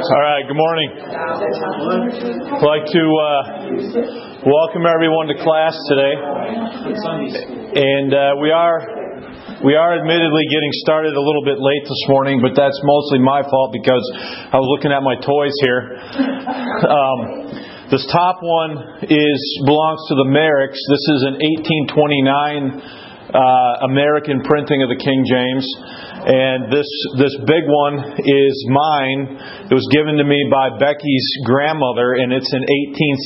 All right, good morning. I'd like to welcome everyone to class today. And we are admittedly getting started a little bit late this morning, but that's mostly my fault because I was looking at my toys here. This top one belongs to the Merricks. This is an 1829 American printing of the King James. And this big one is mine. It was given to me by Becky's grandmother, and it's an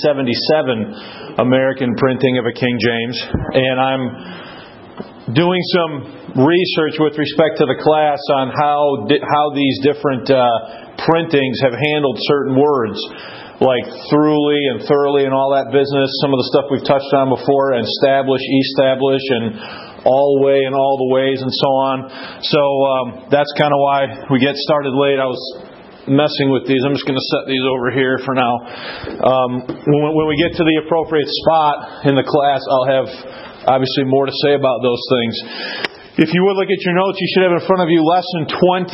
1877 American printing of a King James. And I'm doing some research with respect to the class on how these different printings have handled certain words, like throughly and thoroughly and all that business. Some of the stuff we've touched on before, and establish, and all way and all the ways and so on. So that's kind of why we get started late. I was messing with these. I'm just going to set these over here for now. When we get to the appropriate spot in the class, I'll have obviously more to say about those things. If you would look at your notes, you should have in front of you Lesson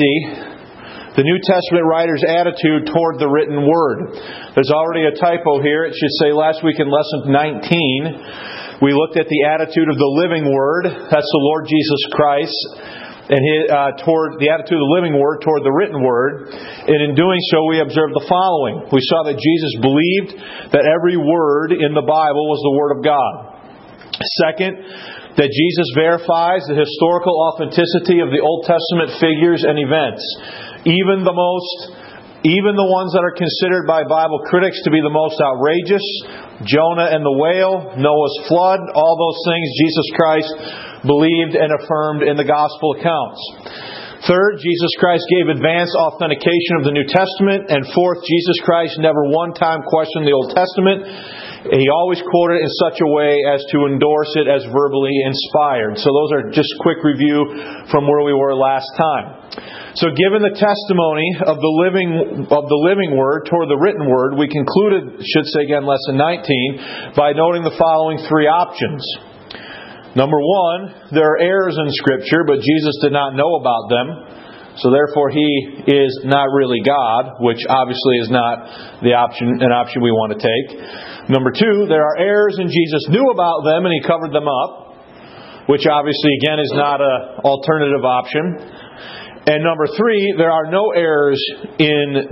20. The New Testament writer's attitude toward the written word. There's already a typo here. It should say last week in Lesson 19, we looked at the attitude of the living word. That's the Lord Jesus Christ. And toward the attitude of the living word toward the written word. And in doing so, we observed the following. We saw that Jesus believed that every word in the Bible was the Word of God. Second, that Jesus verifies the historical authenticity of the Old Testament figures and events. Even the ones that are considered by Bible critics to be the most outrageous, Jonah and the whale, Noah's flood, all those things Jesus Christ believed and affirmed in the gospel accounts. Third, Jesus Christ gave advanced authentication of the New Testament. And fourth, Jesus Christ never one time questioned the Old Testament. He always quoted it in such a way as to endorse it as verbally inspired. So those are just quick review from where we were last time. So given the testimony of the living word toward the written word, we concluded, Lesson 19, by noting the following three options. Number one, there are errors in Scripture, but Jesus did not know about them. So therefore He is not really God, which obviously is not an option we want to take. Number two, there are errors and Jesus knew about them and He covered them up, which obviously again is not an alternative option. And number three, there are no errors, and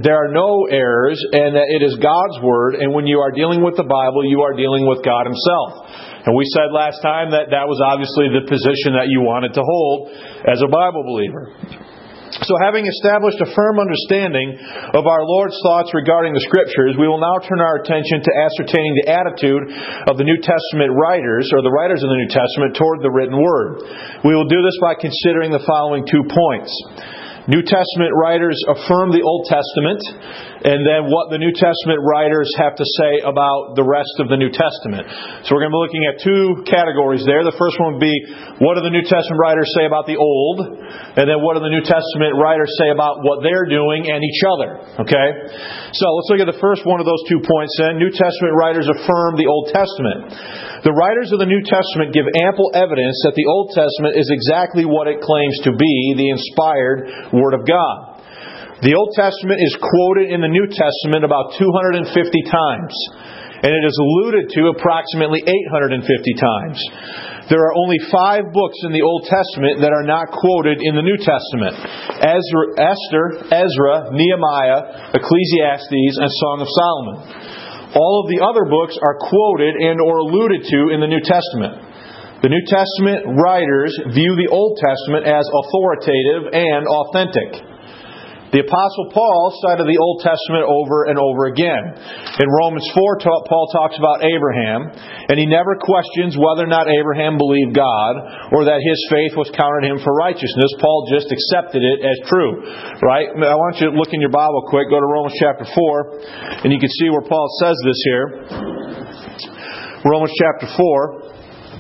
that it is God's Word, and when you are dealing with the Bible, you are dealing with God Himself. And we said last time that was obviously the position that you wanted to hold as a Bible believer. So having established a firm understanding of our Lord's thoughts regarding the Scriptures, we will now turn our attention to ascertaining the attitude of the New Testament writers, or the writers of the New Testament, toward the written Word. We will do this by considering the following 2 points. New Testament writers affirm the Old Testament, and then what the New Testament writers have to say about the rest of the New Testament. So we're going to be looking at two categories there. The first one would be, what do the New Testament writers say about the Old? And then what do the New Testament writers say about what they're doing and each other? Okay? So let's look at the first one of those 2 points then. New Testament writers affirm the Old Testament. The writers of the New Testament give ample evidence that the Old Testament is exactly what it claims to be, the inspired Word of God. The Old Testament is quoted in the New Testament about 250 times, and it is alluded to approximately 850 times. There are only 5 books in the Old Testament that are not quoted in the New Testament: Esther, Ezra, Nehemiah, Ecclesiastes, and Song of Solomon. All of the other books are quoted and or alluded to in the New Testament. The New Testament writers view the Old Testament as authoritative and authentic. The Apostle Paul cited the Old Testament over and over again. In Romans 4, Paul talks about Abraham, and he never questions whether or not Abraham believed God or that his faith was counted him for righteousness. Paul just accepted it as true. Right? I want you to look in your Bible quick. Go to Romans chapter 4, and you can see where Paul says this here. Romans chapter 4.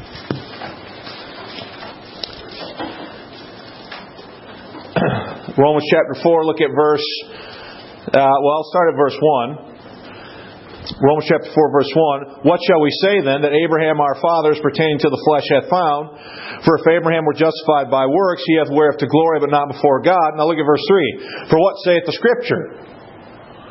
Romans chapter 4, look at I'll start at verse 1. Romans chapter 4, verse 1. What shall we say then that Abraham our father pertaining to the flesh hath found? For if Abraham were justified by works, he hath whereof to glory, but not before God. Now look at verse 3. For what saith the Scripture?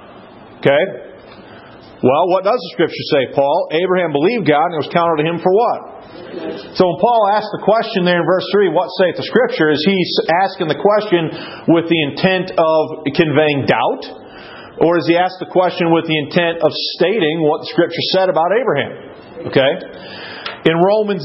Okay? Well, what does the Scripture say, Paul? Abraham believed God and it was counted to him for what? So when Paul asks the question there in verse 3, what saith the Scripture, is he asking the question with the intent of conveying doubt? Or is he asked the question with the intent of stating what the Scripture said about Abraham? Okay? In Romans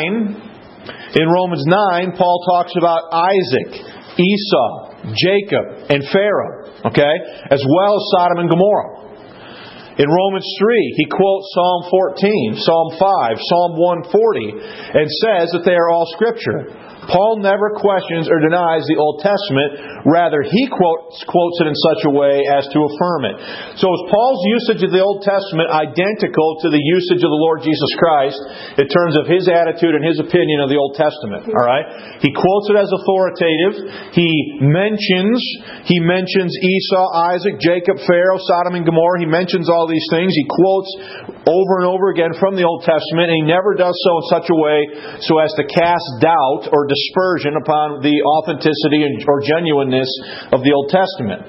9, Paul talks about Isaac, Esau, Jacob, and Pharaoh. Okay? As well as Sodom and Gomorrah. In Romans 3, he quotes Psalm 14, Psalm 5, Psalm 140, and says that they are all Scripture. Paul never questions or denies the Old Testament. Rather, he quotes it in such a way as to affirm it. So is Paul's usage of the Old Testament identical to the usage of the Lord Jesus Christ in terms of his attitude and his opinion of the Old Testament? All right? He quotes it as authoritative. He mentions Esau, Isaac, Jacob, Pharaoh, Sodom and Gomorrah. He mentions all these things. He quotes over and over again from the Old Testament, and he never does so in such a way so as to cast doubt or dispersion upon the authenticity or genuineness of the Old Testament.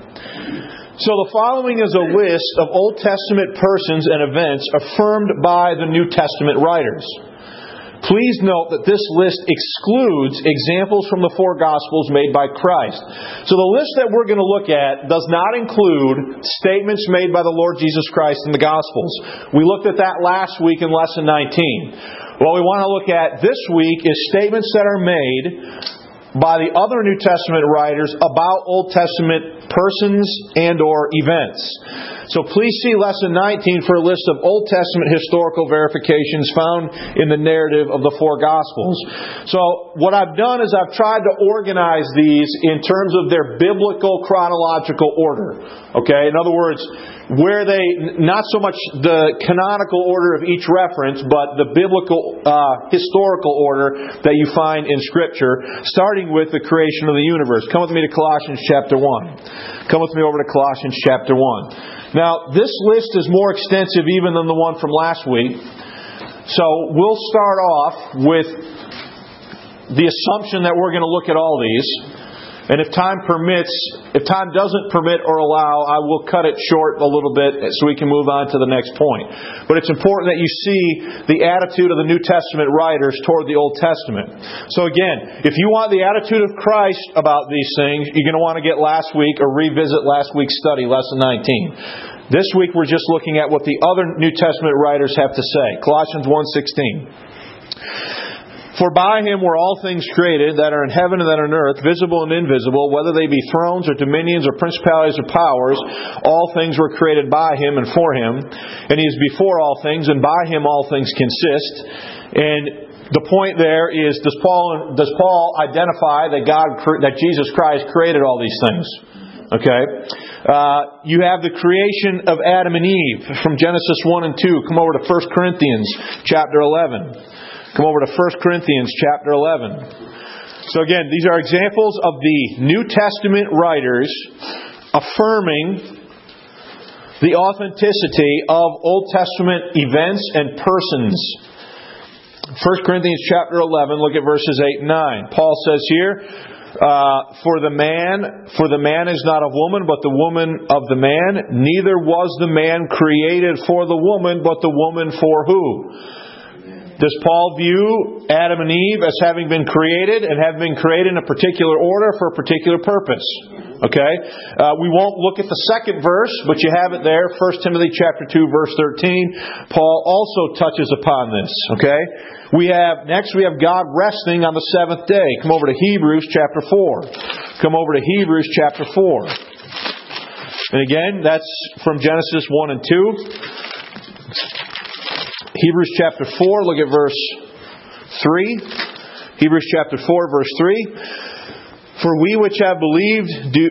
So the following is a list of Old Testament persons and events affirmed by the New Testament writers. Please note that this list excludes examples from the four Gospels made by Christ. So the list that we're going to look at does not include statements made by the Lord Jesus Christ in the Gospels. We looked at that last week in Lesson 19. What we want to look at this week is statements that are made by the other New Testament writers about Old Testament persons and or events. So please see Lesson 19 for a list of Old Testament historical verifications found in the narrative of the four Gospels. So what I've done is I've tried to organize these in terms of their biblical chronological order. Okay? In other words, where they, not so much the canonical order of each reference, but the biblical historical order that you find in Scripture, starting with the creation of the universe. Come with me to Colossians chapter 1. Come with me over to Colossians chapter 1. Now, this list is more extensive even than the one from last week. So we'll start off with the assumption that we're going to look at all these. And if time doesn't permit or allow, I will cut it short a little bit so we can move on to the next point. But it's important that you see the attitude of the New Testament writers toward the Old Testament. So again, if you want the attitude of Christ about these things, you're going to want to get last week or revisit last week's study, Lesson 19. This week we're just looking at what the other New Testament writers have to say. Colossians 1:16. For by Him were all things created that are in heaven and that are on earth, visible and invisible, whether they be thrones or dominions or principalities or powers, all things were created by Him and for Him. And He is before all things, and by Him all things consist. And the point there is, does Paul identify that Jesus Christ created all these things? Okay. You have the creation of Adam and Eve from Genesis 1 and 2. Come over to 1 Corinthians chapter 11. Come over to 1 Corinthians chapter 11. So again, these are examples of the New Testament writers affirming the authenticity of Old Testament events and persons. 1 Corinthians chapter 11, look at verses 8 and 9. Paul says here, For the man is not of woman, but the woman of the man. Neither was the man created for the woman, but the woman for who? Does Paul view Adam and Eve as having been created and have been created in a particular order for a particular purpose? Okay? We won't look at the second verse, but you have it there. 1 Timothy chapter 2, verse 13. Paul also touches upon this. Okay? Next we have God resting on the seventh day. Come over to Hebrews chapter 4. Come over to Hebrews chapter 4. And again, that's from Genesis 1 and 2. Hebrews chapter 4, look at verse 3. Hebrews chapter 4, verse 3. For we which have believed do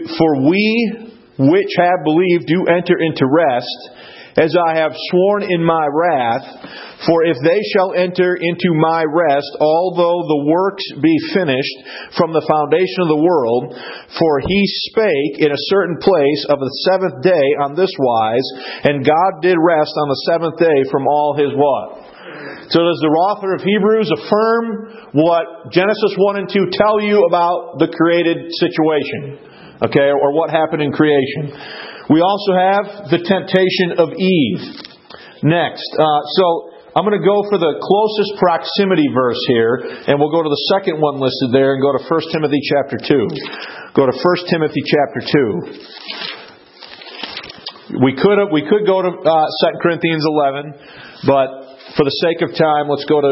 enter into rest, as I have sworn in my wrath. For if they shall enter into my rest, although the works be finished from the foundation of the world, for He spake in a certain place of the seventh day on this wise, and God did rest on the seventh day from all His what? So does the author of Hebrews affirm what Genesis 1 and 2 tell you about the created situation? Okay, or what happened in creation? We also have the temptation of Eve. Next. So I'm going to go for the closest proximity verse here, and we'll go to the second one listed there and go to 1 Timothy chapter 2. Go to 1 Timothy chapter 2. We could go to 2 Corinthians 11, but for the sake of time, let's go to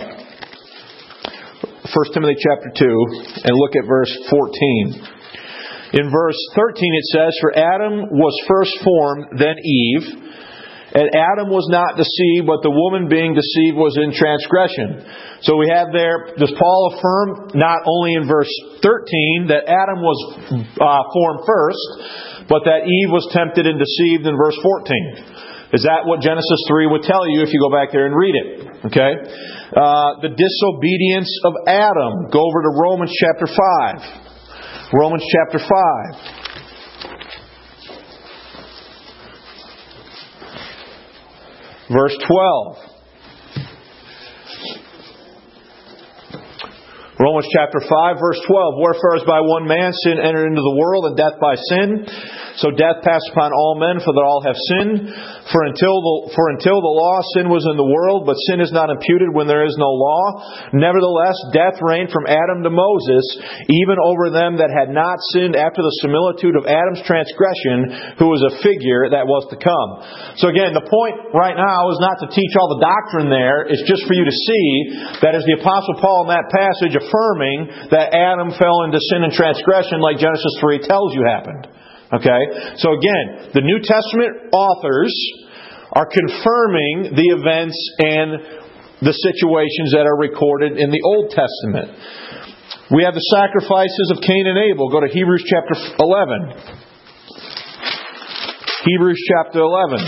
1 Timothy chapter 2 and look at verse 14. In verse 13 it says, "For Adam was first formed, then Eve. And Adam was not deceived, but the woman being deceived was in transgression." So we have there, does Paul affirm not only in verse 13 that Adam was formed first, but that Eve was tempted and deceived in verse 14? Is that what Genesis 3 would tell you if you go back there and read it? Okay. The disobedience of Adam. Go over to Romans chapter 5. Romans chapter 5. Verse 12. Romans chapter 5, verse 12. "Wherefore as by one man sin entered into the world, and death by sin, so death passed upon all men, for that all have sinned. For until the law, sin was in the world, but sin is not imputed when there is no law. Nevertheless, death reigned from Adam to Moses, even over them that had not sinned after the similitude of Adam's transgression, who was a figure that was to come." So again, the point right now is not to teach all the doctrine there. It's just for you to see that as the Apostle Paul in that passage affirming that Adam fell into sin and transgression like Genesis 3 tells you happened. Okay? So again, the New Testament authors are confirming the events and the situations that are recorded in the Old Testament. We have the sacrifices of Cain and Abel. Go to Hebrews chapter 11. Hebrews chapter 11.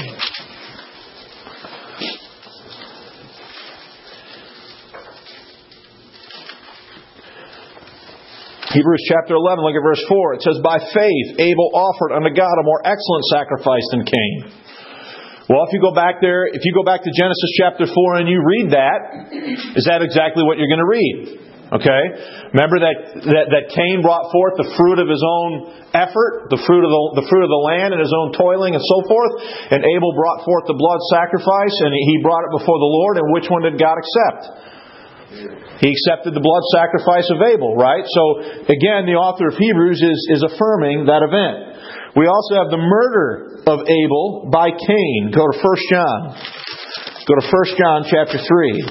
Hebrews chapter 11, look at verse 4. It says, "By faith Abel offered unto God a more excellent sacrifice than Cain." Well, if you go back to Genesis chapter 4 and you read that, is that exactly what you're going to read? Okay? Remember that Cain brought forth the fruit of his own effort, the fruit of the land and his own toiling and so forth, and Abel brought forth the blood sacrifice, and he brought it before the Lord, and which one did God accept? He accepted the blood sacrifice of Abel, right? So, again, the author of Hebrews is affirming that event. We also have the murder of Abel by Cain. Go to 1 John. Go to 1 John chapter 3.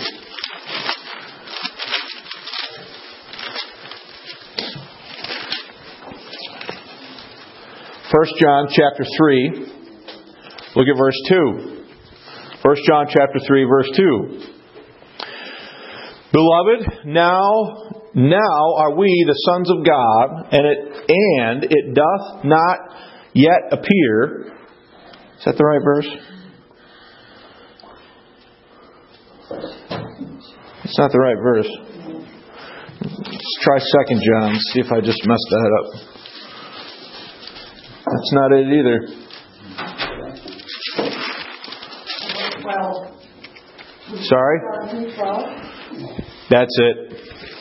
1 John chapter 3. Look at verse 2. 1 John chapter 3, verse 2. "Beloved, now are we the sons of God, and it doth not yet appear." Is that the right verse? It's not the right verse. Let's try 2 John, see if I just messed that up. That's not it either. 12. Sorry? 12. That's it.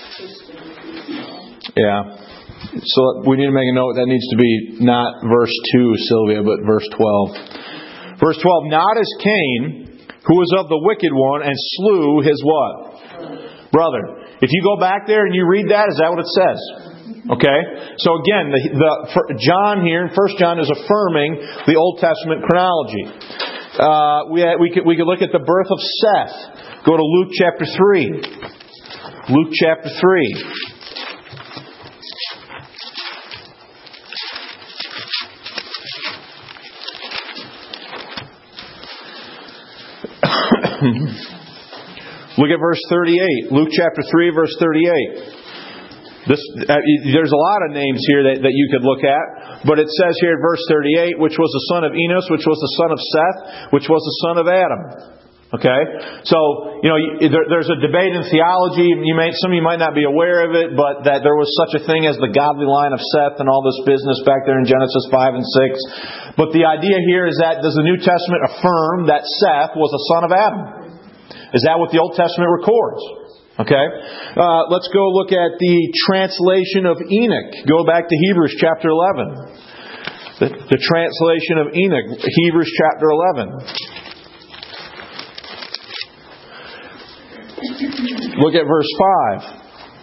Yeah. So we need to make a note that needs to be not verse 2, Sylvia, but verse 12. Verse 12, "Not as Cain, who was of the wicked one, and slew his" what? Brother. If you go back there and you read that, is that what it says? Okay? So again, John here in 1 John is affirming the Old Testament chronology. We could look at the birth of Seth. Go to Luke chapter 3. Luke chapter 3. Look at verse 38. Luke chapter 3, verse 38. There's a lot of names here that you could look at, but it says here in verse 38, which was the son of Enos, which was the son of Seth, which was the son of Adam. Okay? So, there's a debate in theology. Some of you might not be aware of it, but that there was such a thing as the godly line of Seth and all this business back there in Genesis 5 and 6. But the idea here is that, does the New Testament affirm that Seth was a son of Adam? Is that what the Old Testament records? Okay? Let's go look at the translation of Enoch. Go back to Hebrews chapter 11. The translation of Enoch, Hebrews chapter 11. Look at verse 5.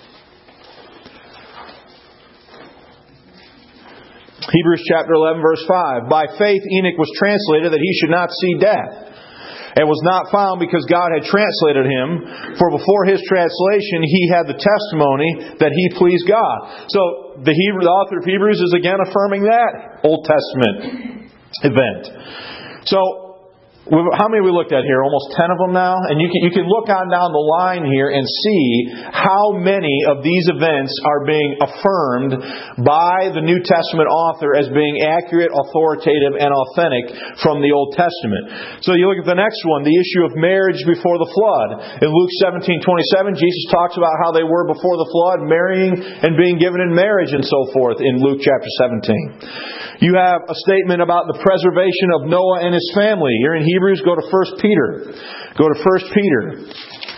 Hebrews chapter 11, verse 5. By faith Enoch was translated that he should not see death, and was not found because God had translated him. For before his translation he had the testimony that he pleased God. So the author of Hebrews is again affirming that Old Testament event. So how many we looked at here? Almost 10 of them now? And you can look on down the line here and see how many of these events are being affirmed by the New Testament author as being accurate, authoritative, and authentic from the Old Testament. So you look at the next one, the issue of marriage before the flood. In Luke 17:27, Jesus talks about how they were before the flood, marrying and being given in marriage and so forth in Luke chapter 17. You have a statement about the preservation of Noah and his family. You're in Hebrews, go to 1 Peter. Go to 1 Peter.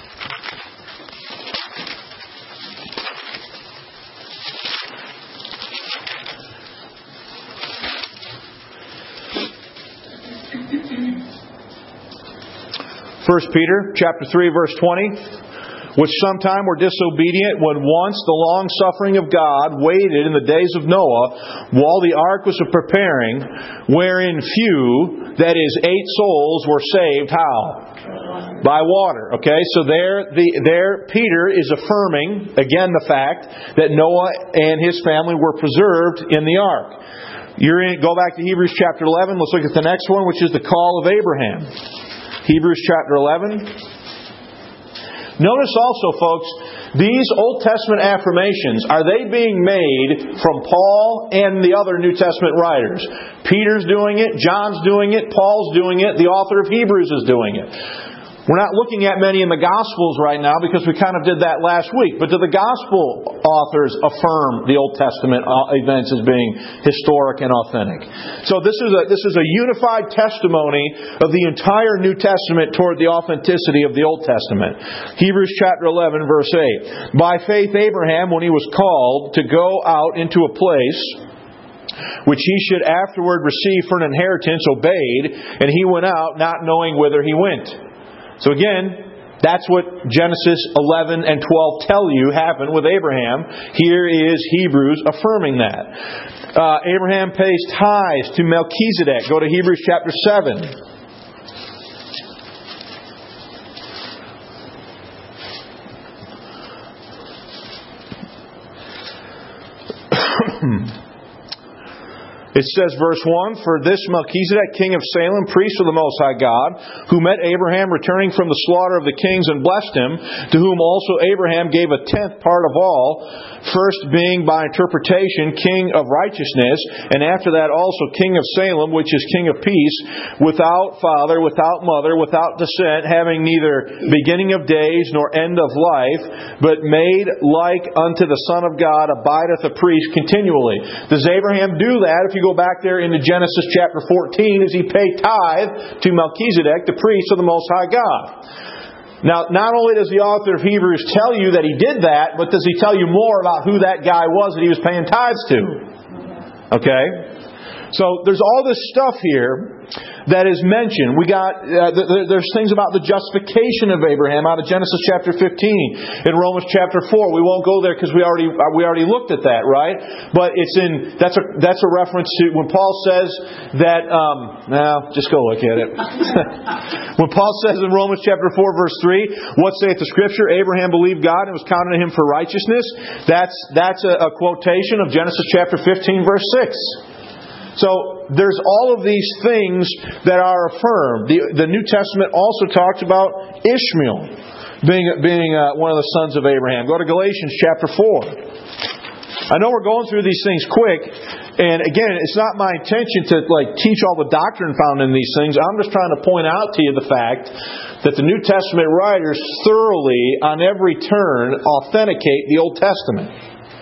First Peter chapter 3, verse 20. Which sometime were disobedient when once the long suffering of God waited in the days of Noah while the ark was preparing, wherein few, that is 8 souls, were saved. How? By water. Okay, so there Peter is affirming again the fact that Noah and his family were preserved in the ark. Go back to Hebrews chapter 11. Let's look at the next one, which is the call of Abraham. Hebrews chapter 11. Notice also, folks, these Old Testament affirmations, are they being made from Paul and the other New Testament writers? Peter's doing it, John's doing it, Paul's doing it, the author of Hebrews is doing it. We're not looking at many in the Gospels right now because we kind of did that last week. But do the Gospel authors affirm the Old Testament events as being historic and authentic? So this is a unified testimony of the entire New Testament toward the authenticity of the Old Testament. Hebrews chapter 11, verse 8. By faith Abraham, when he was called to go out into a place which he should afterward receive for an inheritance, obeyed, and he went out not knowing whither he went. So again, that's what Genesis 11 and 12 tell you happened with Abraham. Here is Hebrews affirming that. Abraham pays tithes to Melchizedek. Go to Hebrews chapter 7. It says, verse 1, For this Melchizedek, king of Salem, priest of the Most High God, who met Abraham returning from the slaughter of the kings and blessed him, to whom also Abraham gave a 10th part of all, first being by interpretation king of righteousness, and after that also king of Salem, which is king of peace, without father, without mother, without descent, having neither beginning of days nor end of life, but made like unto the Son of God, abideth a priest continually. Does Abraham do that? If you go back there into Genesis chapter 14, is he paid tithe to Melchizedek, the priest of the Most High God. Now, not only does the author of Hebrews tell you that he did that, but does he tell you more about who that guy was that he was paying tithes to? Okay? So, there's all this stuff here that is mentioned. We got there's things about the justification of Abraham out of Genesis chapter 15, in Romans chapter 4. We won't go there because we already looked at that, right? But that's a reference to when Paul says that. Just go look at it. When Paul says in Romans chapter 4 verse 3, what saith the Scripture? Abraham believed God and was counted to him for righteousness. That's a quotation of Genesis chapter 15 verse 6. So there's all of these things that are affirmed. The New Testament also talks about Ishmael being one of the sons of Abraham. Go to Galatians chapter 4. I know we're going through these things quick, and again, it's not my intention to teach all the doctrine found in these things. I'm just trying to point out to you the fact that the New Testament writers thoroughly, on every turn, authenticate the Old Testament.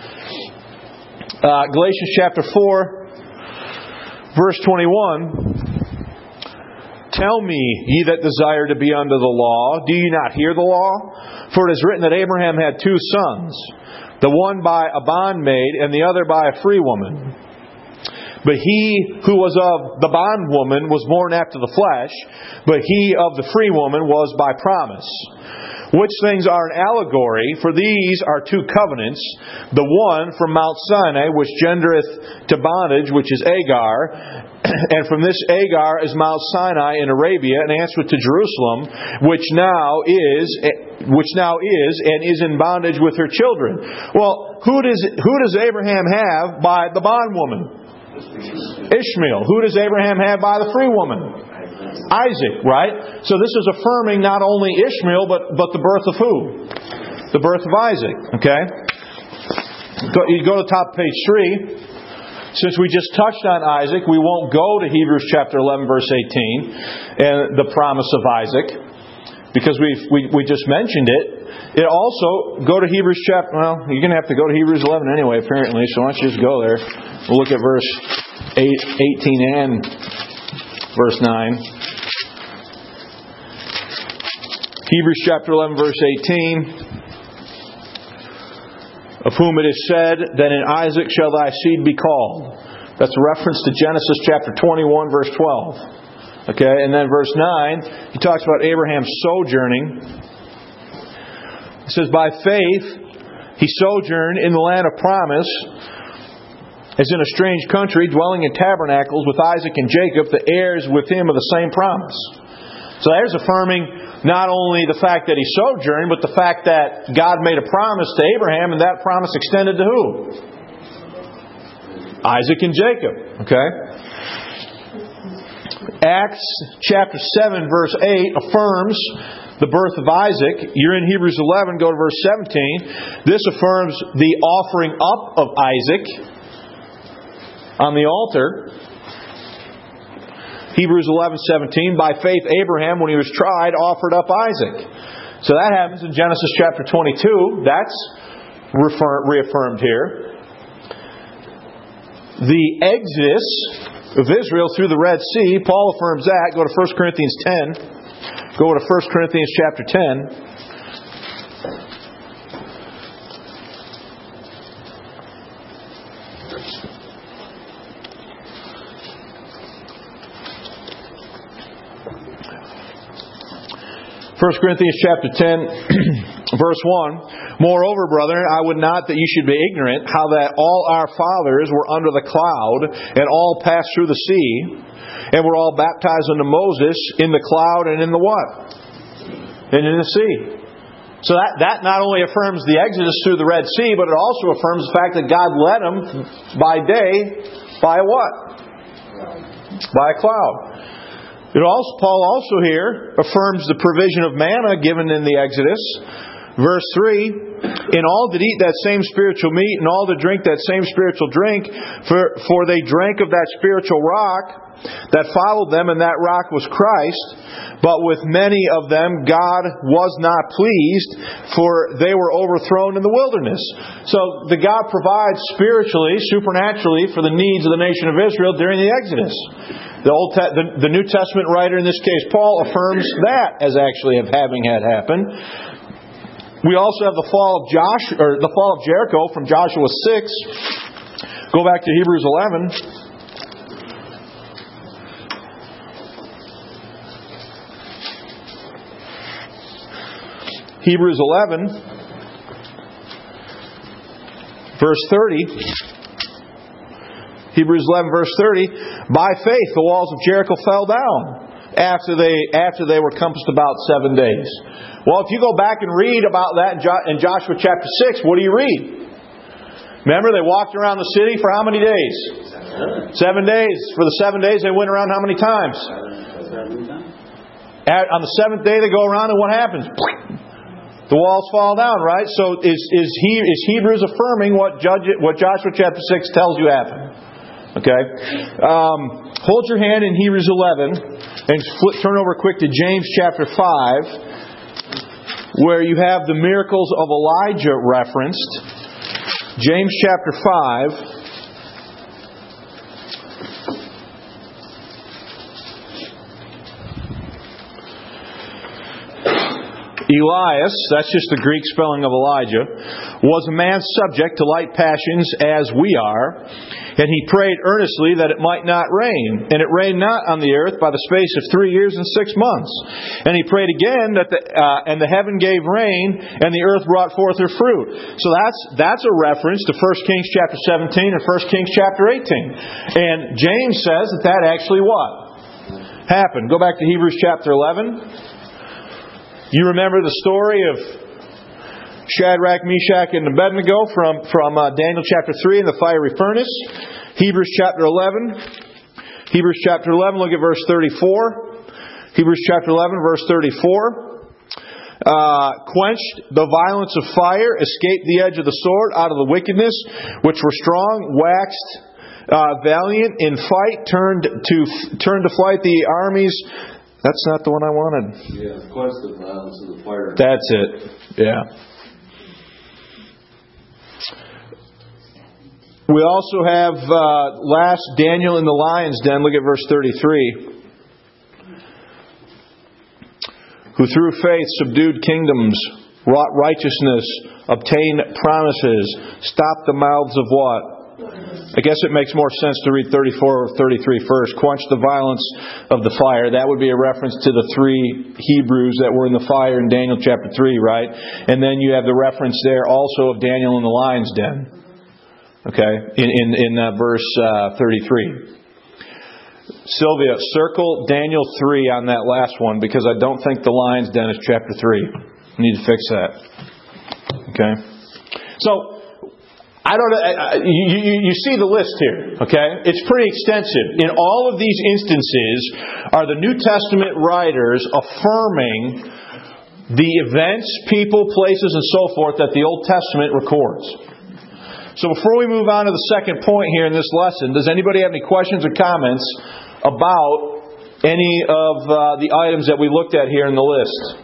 Galatians chapter 4. Verse 21, Tell me, ye that desire to be under the law, do ye not hear the law? For it is written that Abraham had 2 sons, the one by a bondmaid and the other by a free woman. But he who was of the bondwoman was born after the flesh, but he of the free woman was by promise. Which things are an allegory, for these are two covenants, the one from Mount Sinai, which gendereth to bondage, which is Agar, and from this Agar is Mount Sinai in Arabia, and answereth to Jerusalem, which now is and is in bondage with her children. Well, who does Abraham have by the bondwoman? Ishmael. Who does Abraham have by the free woman? Isaac, right? So this is affirming not only Ishmael, but the birth of who? The birth of Isaac, okay? You go to the top of page 3. Since we just touched on Isaac, we won't go to Hebrews chapter 11, verse 18, and the promise of Isaac, because we just mentioned it. It also, go to Hebrews chapter, well, you're going to have to go to Hebrews 11 anyway, apparently, so why don't you just go there. We'll look at verse 18 and verse 9. Hebrews chapter 11, verse 18. Of whom it is said that in Isaac shall thy seed be called. That's a reference to Genesis chapter 21, verse 12. Okay, and then verse 9, he talks about Abraham's sojourning. It says, by faith he sojourned in the land of promise, as in a strange country, dwelling in tabernacles with Isaac and Jacob, the heirs with him of the same promise. So there's affirming not only the fact that he sojourned, but the fact that God made a promise to Abraham, and that promise extended to who? Isaac and Jacob. Okay? Acts chapter 7, verse 8 affirms the birth of Isaac. You're in Hebrews 11, go to verse 17. This affirms the offering up of Isaac on the altar. Hebrews 11:17, by faith Abraham, when he was tried, offered up Isaac. So that happens in Genesis chapter 22. That's reaffirmed here. The exodus of Israel through the Red Sea, Paul affirms that. Go to 1 Corinthians 10. Go to 1 Corinthians chapter 10. 1 Corinthians chapter 10, verse 1. Moreover, brethren, I would not that you should be ignorant how that all our fathers were under the cloud, and all passed through the sea, and were all baptized unto Moses in the cloud and in the what? And in the sea. So that not only affirms the exodus through the Red Sea, but it also affirms the fact that God led them by day by a what? By a cloud. Paul also here affirms the provision of manna given in the Exodus. Verse 3, in all did eat that same spiritual meat, and all did drink that same spiritual drink, for they drank of that spiritual rock that followed them, and that rock was Christ. But with many of them God was not pleased, for they were overthrown in the wilderness. So the God provides spiritually, supernaturally, for the needs of the nation of Israel during the Exodus. The New Testament writer, in this case Paul, affirms that as actually having had happened. We also have the fall of Jericho from Joshua 6. Go back to Hebrews 11. Hebrews 11, verse 30. Hebrews 11, verse 30. By faith, the walls of Jericho fell down after they were compassed about 7 days. Well, if you go back and read about that in Joshua chapter 6, what do you read? Remember, they walked around the city for how many days? 7 days. For the 7 days, they went around how many times? On the seventh day, they go around, and what happens? The walls fall down, right? So is Hebrews affirming what Joshua chapter 6 tells you happened? Okay. Hold your hand in Hebrews 11 and turn over quick to James chapter 5, where you have the miracles of Elijah referenced. James chapter 5. Elias, that's just the Greek spelling of Elijah, was a man subject to light passions as we are, and he prayed earnestly that it might not rain. And it rained not on the earth by the space of 3 years and 6 months. And he prayed again that the heaven gave rain, and the earth brought forth her fruit. So that's a reference to 1 Kings chapter 17 and 1 Kings chapter 18. And James says that actually what happened? Go back to Hebrews chapter 11. You remember the story of Shadrach, Meshach, and Abednego from Daniel chapter 3 in the fiery furnace. Hebrews chapter 11. Hebrews chapter 11, look at verse 34. Hebrews chapter 11, verse 34. Quenched the violence of fire, escaped the edge of the sword, out of the wickedness, which were strong, waxed valiant in fight, turned to flight the armies. That's not the one I wanted. Yeah, quench the violence of the fire. That's it. Yeah. We also have last Daniel in the lion's den. Look at verse 33. Who through faith subdued kingdoms, wrought righteousness, obtained promises, stopped the mouths of what? I guess it makes more sense to read 34 or 33 first. Quench the violence of the fire. That would be a reference to the 3 Hebrews that were in the fire in Daniel chapter 3, right? And then you have the reference there also of Daniel in the lion's den. Okay? In verse 33. Sylvia, circle Daniel 3 on that last one because I don't think the lion's den is chapter 3. We need to fix that. Okay? So, you see the list here, okay? It's pretty extensive. In all of these instances are the New Testament writers affirming the events, people, places, and so forth that the Old Testament records. So before we move on to the second point here in this lesson, does anybody have any questions or comments about any of the items that we looked at here in the list?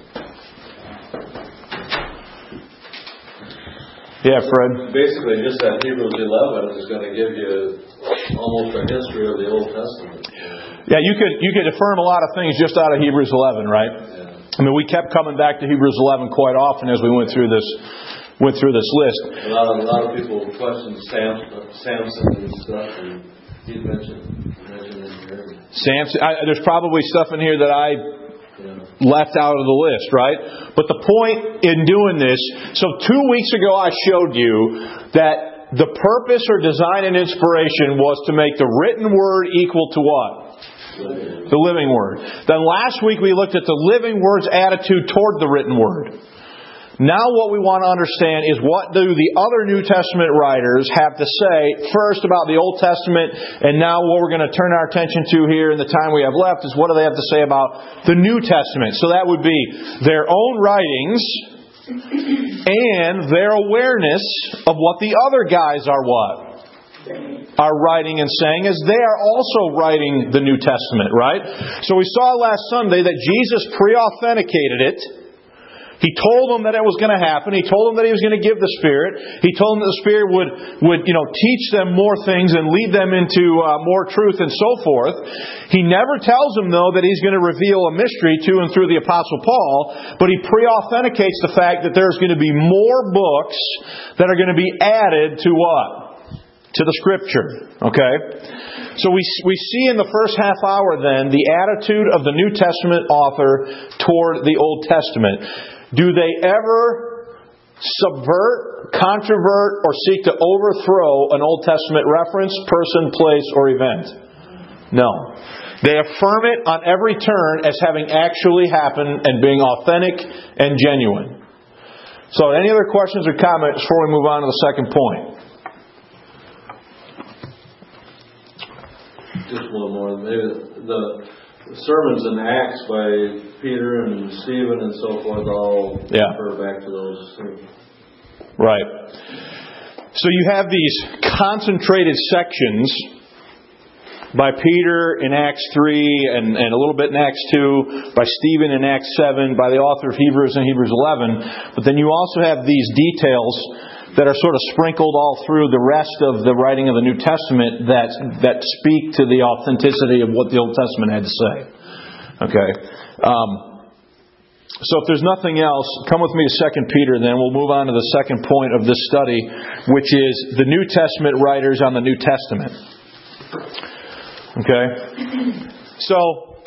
Yeah, Fred. Basically, just that Hebrews 11 is going to give you almost a history of the Old Testament. Yeah, you could affirm a lot of things just out of Hebrews 11, right? Yeah. I mean, we kept coming back to Hebrews 11 quite often as we went through this list. A lot of people question Samson and stuff, and he mentioned in here. Samson. There's probably stuff in here that I left out of the list, right? But the point in doing this, so 2 weeks ago I showed you that the purpose or design and inspiration was to make the written word equal to what? The living word. Then last week we looked at the living word's attitude toward the written word. Now what we want to understand is what do the other New Testament writers have to say first about the Old Testament, and now what we're going to turn our attention to here in the time we have left is what do they have to say about the New Testament. So that would be their own writings and their awareness of what the other guys are what? Are writing and saying as they are also writing the New Testament, right? So we saw last Sunday that Jesus pre-authenticated it. He told them that it was going to happen. He told them that He was going to give the Spirit. He told them that the Spirit would teach them more things and lead them into more truth and so forth. He never tells them, though, that He's going to reveal a mystery to and through the Apostle Paul, but He pre-authenticates the fact that there's going to be more books that are going to be added to what? To the Scripture. Okay? So we see in the first half hour then the attitude of the New Testament author toward the Old Testament. Do they ever subvert, controvert, or seek to overthrow an Old Testament reference, person, place, or event? No. They affirm it on every turn as having actually happened and being authentic and genuine. So, any other questions or comments before we move on to the second point? Just one more. Maybe the sermons in Acts by Peter and Stephen and so forth all refer back to those. Right. So you have these concentrated sections by Peter in Acts 3 and a little bit in Acts 2, by Stephen in Acts 7, by the author of Hebrews in Hebrews 11. But then you also have these details that are sort of sprinkled all through the rest of the writing of the New Testament that speak to the authenticity of what the Old Testament had to say. Okay. So if there's nothing else, come with me to 2 Peter, then we'll move on to the second point of this study, which is the New Testament writers on the New Testament. Okay? So,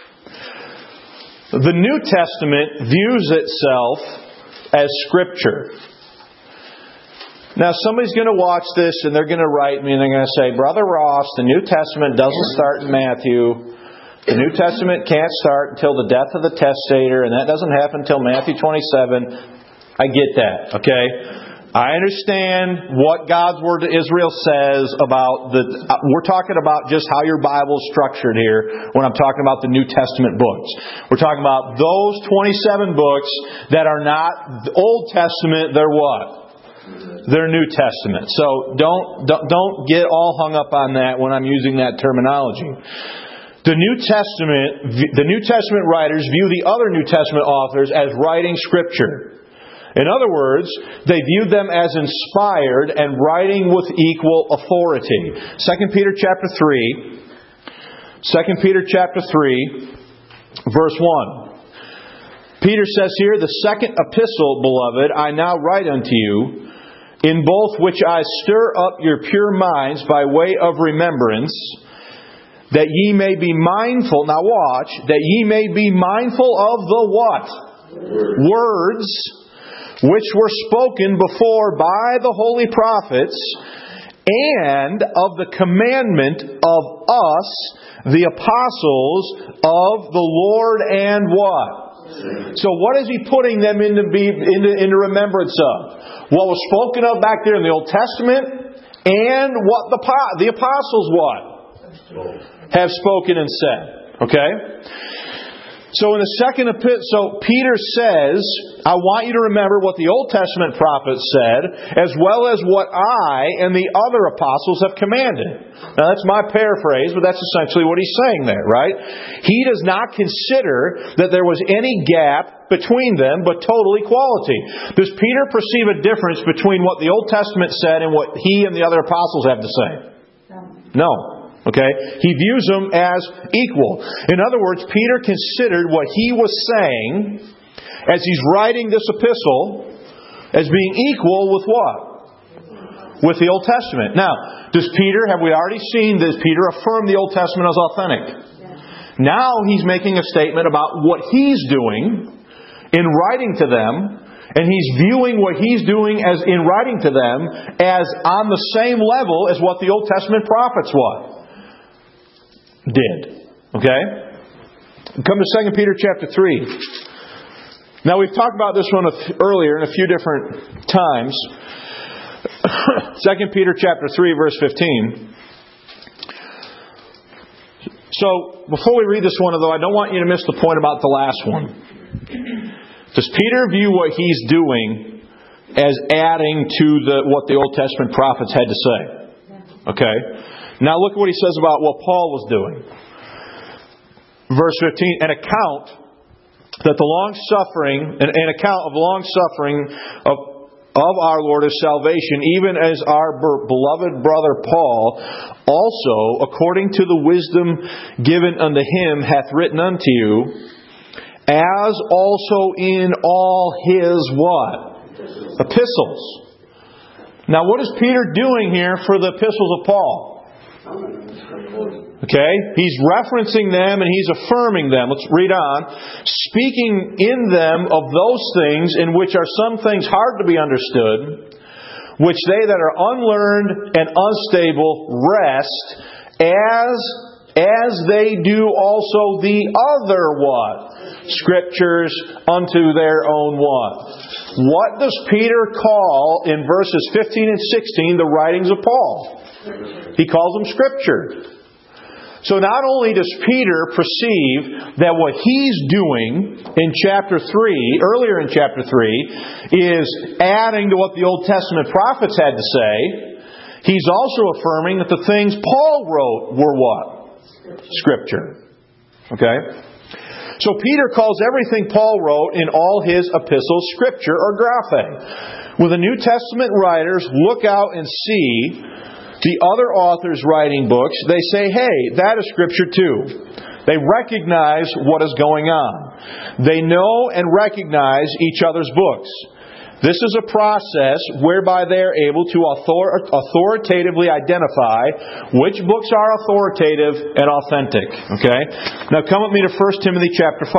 the New Testament views itself as Scripture. Now, somebody's going to watch this and they're going to write me and they're going to say, Brother Ross, the New Testament doesn't start in Matthew. The New Testament can't start until the death of the testator, and that doesn't happen until Matthew 27. I get that, okay? I understand what God's Word to Israel says about we're talking about just how your Bible is structured here when I'm talking about the New Testament books. We're talking about those 27 books that are not the Old Testament, they're what? They're New Testament. So don't get all hung up on that when I'm using that terminology. The New Testament writers view the other New Testament authors as writing Scripture. In other words, they viewed them as inspired and writing with equal authority. 2 Peter chapter 3, verse 1. Peter says here, the second epistle, beloved, I now write unto you, in both which I stir up your pure minds by way of remembrance, that ye may be mindful, now watch, that ye may be mindful of the what? Words which were spoken before by the holy prophets, and of the commandment of us, the apostles of the Lord, and what? So what is he putting them into remembrance of? What was spoken of back there in the Old Testament, and what the apostles what? Have spoken and said. Okay? So in the second epistle, so Peter says, I want you to remember what the Old Testament prophets said, as well as what I and the other apostles have commanded. Now that's my paraphrase, but that's essentially what he's saying there, right? He does not consider that there was any gap between them, but total equality. Does Peter perceive a difference between what the Old Testament said and what he and the other apostles have to say? No. Okay? He views them as equal. In other words, Peter considered what he was saying as he's writing this epistle as being equal with what? With the Old Testament. Now, have we already seen, does Peter affirm the Old Testament as authentic? Now he's making a statement about what he's doing in writing to them, and he's viewing what he's doing as in writing to them as on the same level as what the Old Testament prophets did. Okay? Come to 2 Peter chapter 3. Now we've talked about this one earlier in a few different times. 2 Peter chapter 3 verse 15. So, before we read this one, though, I don't want you to miss the point about the last one. Does Peter view what he's doing as adding to what the Old Testament prophets had to say? Okay? Now look at what he says about what Paul was doing. Verse 15, an account of the long suffering of our Lord of salvation, even as our beloved brother Paul also, according to the wisdom given unto him, hath written unto you, as also in all his what? Epistles. Now what is Peter doing here for the epistles of Paul? Okay? He's referencing them and he's affirming them. Let's read on. Speaking in them of those things in which are some things hard to be understood, which they that are unlearned and unstable rest, as they do also the other what? Scriptures unto their own what? What does Peter call in verses 15 and 16 the writings of Paul? He calls them Scripture. So not only does Peter perceive that what he's doing in earlier in chapter 3, is adding to what the Old Testament prophets had to say, he's also affirming that the things Paul wrote were what? Scripture. Okay? So Peter calls everything Paul wrote in all his epistles Scripture or graphe. When the New Testament writers look out and see the other authors writing books, they say, hey, that is Scripture too. They recognize what is going on. They know and recognize each other's books. This is a process whereby they are able to authoritatively identify which books are authoritative and authentic. Okay? Now come with me to 1 Timothy chapter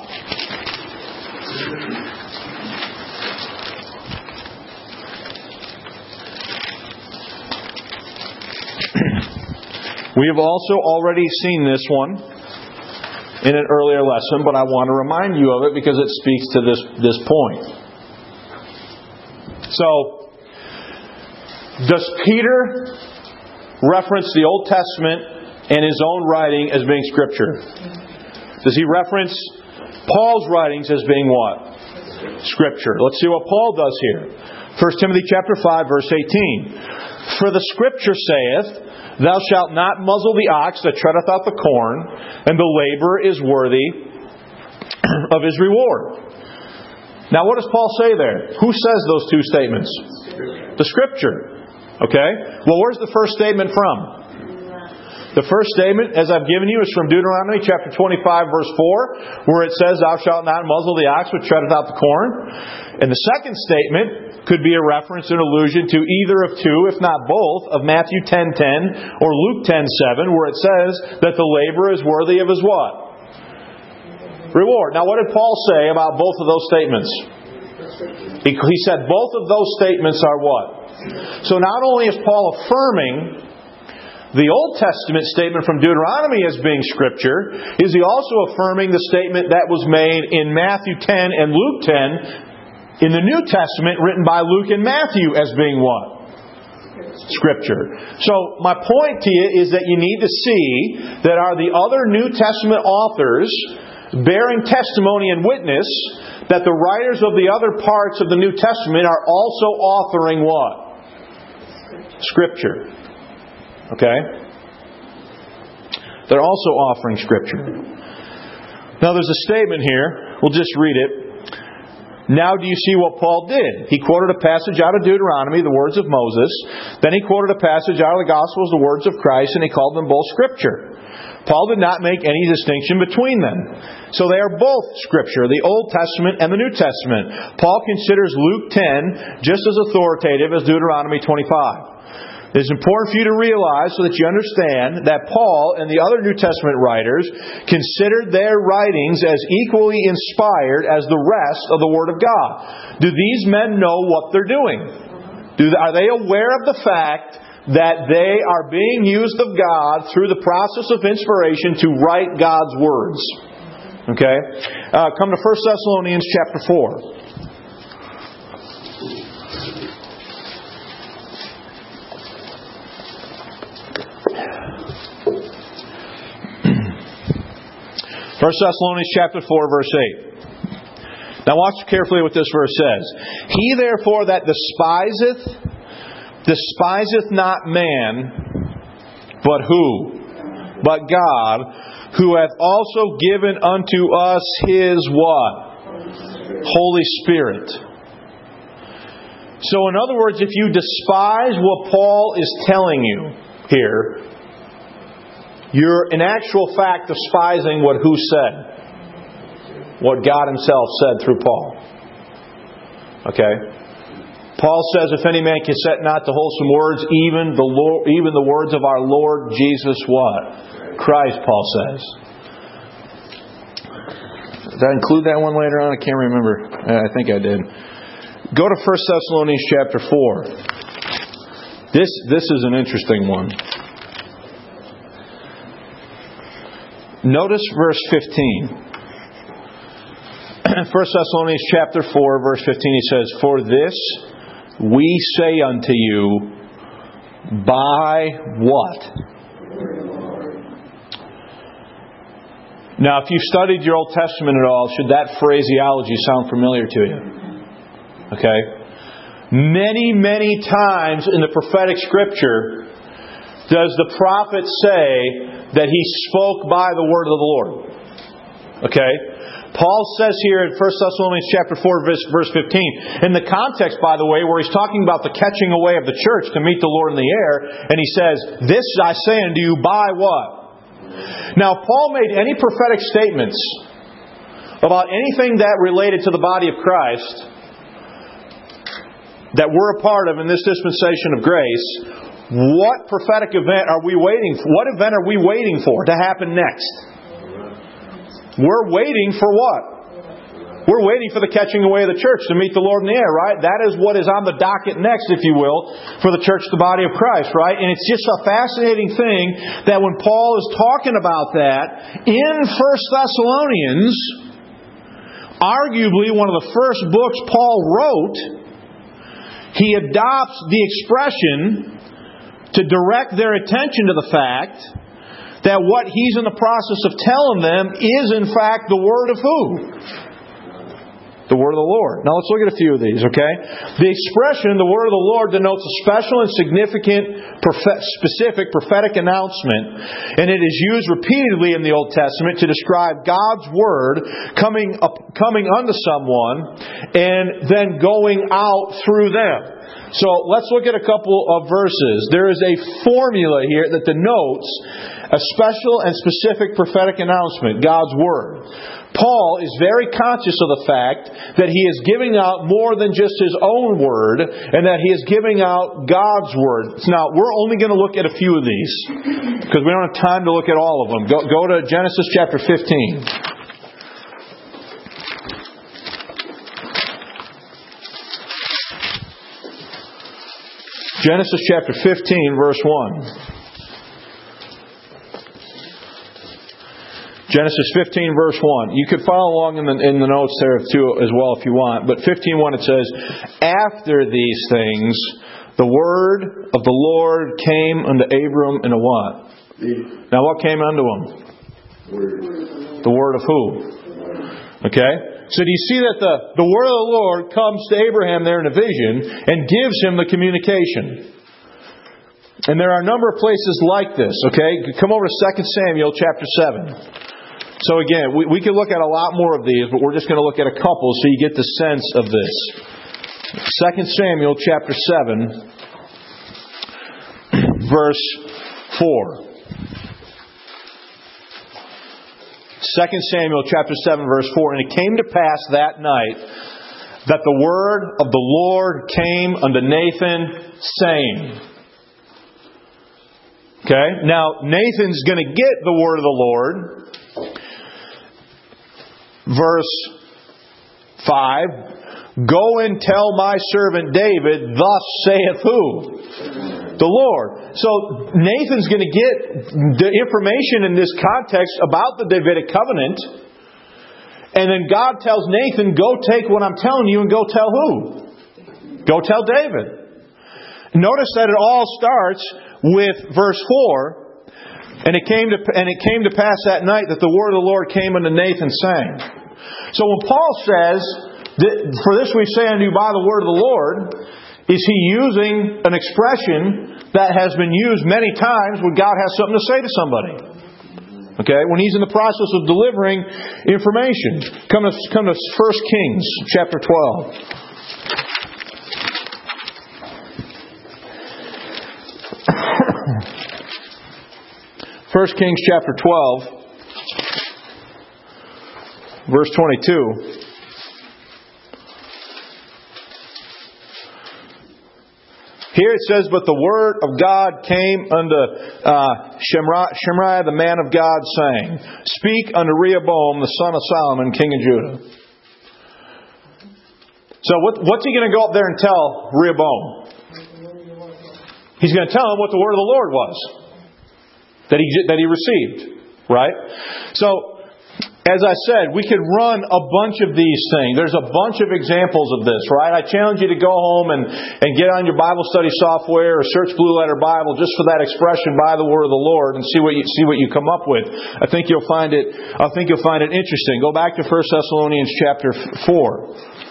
5. We have also already seen this one in an earlier lesson, but I want to remind you of it because it speaks to this point. So, does Peter reference the Old Testament and his own writing as being Scripture? Does he reference Paul's writings as being what? Scripture. Let's see what Paul does here. 1 Timothy chapter 5, verse 18. For the Scripture saith, Thou shalt not muzzle the ox that treadeth out the corn, and the laborer is worthy of his reward. Now what does Paul say there? Who says those two statements? The Scripture. Okay? Well, where's the first statement from? The first statement, as I've given you, is from Deuteronomy chapter 25, verse 4, where it says, Thou shalt not muzzle the ox which treadeth out the corn. And the second statement could be a reference and allusion to either of two, if not both, of Matthew 10:10 or Luke 10:7, where it says that the laborer is worthy of his what? Reward. Now, what did Paul say about both of those statements? He said both of those statements are what? So not only is Paul affirming the Old Testament statement from Deuteronomy as being Scripture, is he also affirming the statement that was made in Matthew 10 and Luke 10 in the New Testament written by Luke and Matthew as being what? Scripture. So my point to you is that you need to see that are the other New Testament authors bearing testimony and witness that the writers of the other parts of the New Testament are also authoring what? Scripture. Okay? They're also offering Scripture. Now there's a statement here. We'll just read it. Now do you see what Paul did? He quoted a passage out of Deuteronomy, the words of Moses. Then he quoted a passage out of the Gospels, the words of Christ, and he called them both Scripture. Paul did not make any distinction between them. So they are both Scripture, the Old Testament and the New Testament. Paul considers Luke 10 just as authoritative as Deuteronomy 25. It is important for you to realize so that you understand that Paul and the other New Testament writers considered their writings as equally inspired as the rest of the Word of God. Do these men know what they're doing? Are they aware of the fact that they are being used of God through the process of inspiration to write God's words? Okay? Come to 1 Thessalonians chapter 4. 1 Thessalonians chapter 4, verse 8. Now watch carefully what this verse says. He therefore that despiseth not man, but who? But God, who hath also given unto us His what? Holy Spirit. So in other words, if you despise what Paul is telling you here, you're in actual fact despising what who said? What God Himself said through Paul. Okay? Paul says, if any man consent not to wholesome words, even the words of our Lord Jesus what? Christ, Paul says. Did I include that one later on? I can't remember. I think I did. Go to 1 Thessalonians chapter 4. This is an interesting one. Notice verse 15. 1 Thessalonians chapter 4, verse 15, he says, For this we say unto you, by what? Now, if you've studied your Old Testament at all, should that phraseology sound familiar to you? Okay? Many, many times in the prophetic Scripture does the prophet say that he spoke by the word of the Lord. Okay? Paul says here in 1 Thessalonians chapter 4, verse 15, in the context, by the way, where he's talking about the catching away of the church to meet the Lord in the air, and he says, This I say unto you by what? Now, Paul made any prophetic statements about anything that related to the body of Christ that we're a part of in this dispensation of grace. What prophetic event are we waiting for? What event are we waiting for to happen next? We're waiting for what? We're waiting for the catching away of the church to meet the Lord in the air, right? That is what is on the docket next, if you will, for the church, the body of Christ, right? And it's just a fascinating thing that when Paul is talking about that in 1 Thessalonians, arguably one of the first books Paul wrote, he adopts the expression to direct their attention to the fact that what he's in the process of telling them is in fact the word of who? The word of the Lord. Now let's look at a few of these, okay? The expression, the word of the Lord, denotes a special and significant, specific prophetic announcement. And it is used repeatedly in the Old Testament to describe God's word coming unto someone and then going out through them. So let's look at a couple of verses. There is a formula here that denotes a special and specific prophetic announcement, God's word. Paul is very conscious of the fact that he is giving out more than just his own word, and that he is giving out God's word. Now, we're only going to look at a few of these, because we don't have time to look at all of them. Go to Genesis chapter 15. Genesis chapter 15, verse 1. Genesis 15, verse 1. You could follow along in the notes there too as well if you want. But 15:1 it says, "After these things, the word of the Lord came unto Abram in a what? Now what came unto him? The word of who? Okay? So do you see that the word of the Lord comes to Abraham there in a vision and gives him the communication? And there are a number of places like this, okay? Come over to 2 Samuel chapter 7. So again, we could look at a lot more of these, but we're just going to look at a couple so you get the sense of this. 2 Samuel chapter 7, verse 4. 2 Samuel chapter 7, verse 4. "And it came to pass that night that the word of the Lord came unto Nathan, saying..." Okay? Now, Nathan's going to get the word of the Lord. Verse 5, "Go and tell my servant David, thus saith who? The Lord." So Nathan's going to get the information in this context about the Davidic covenant. And then God tells Nathan, "Go take what I'm telling you and go tell who? Go tell David." Notice that it all starts with verse 4. "And it came to pass that night that the word of the Lord came unto Nathan, saying." So when Paul says, "For this we say unto you by the word of the Lord," is he using an expression that has been used many times when God has something to say to somebody? Okay, when he's in the process of delivering information. Come to 1 Kings chapter 12. 1 Kings chapter 12, verse 22. Here it says, "But the word of God came unto Shemaiah the man of God, saying, Speak unto Rehoboam the son of Solomon, king of Judah." So what's he going to go up there and tell Rehoboam? He's going to tell him what the word of the Lord was that he received, right? So, as I said, we could run a bunch of these things. There's a bunch of examples of this, right? I challenge you to go home and get on your Bible study software or search Blue Letter Bible just for that expression, "by the word of the Lord," and see what you come up with. I think you'll find it interesting. Go back to 1 Thessalonians chapter 4.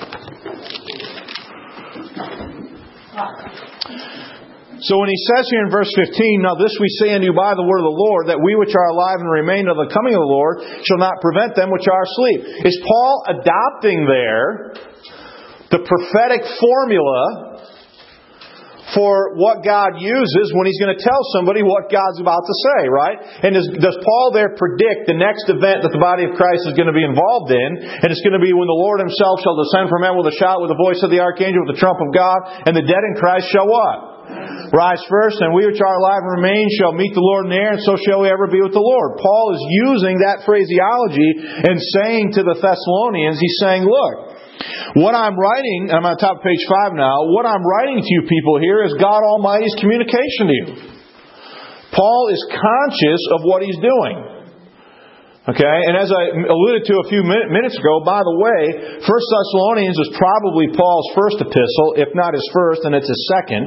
So when he says here in verse 15, "Now this we say unto you by the word of the Lord, that we which are alive and remain of the coming of the Lord shall not prevent them which are asleep." Is Paul adopting there the prophetic formula for what God uses when He's going to tell somebody what God's about to say, right? And does Paul there predict the next event that the body of Christ is going to be involved in? And it's going to be when the Lord Himself shall descend from heaven with a shout, with the voice of the archangel, with the trump of God, and the dead in Christ shall what? Rise first, and we which are alive and remain shall meet the Lord in the air, and so shall we ever be with the Lord. Paul is using that phraseology and saying to the Thessalonians, he's saying, look, what I'm writing, I'm on top of page 5 now, what I'm writing to you people here is God Almighty's communication to you. Paul is conscious of what he's doing. Okay, and as I alluded to a few minutes ago, by the way, 1 Thessalonians is probably Paul's first epistle, if not his first, and it's his second.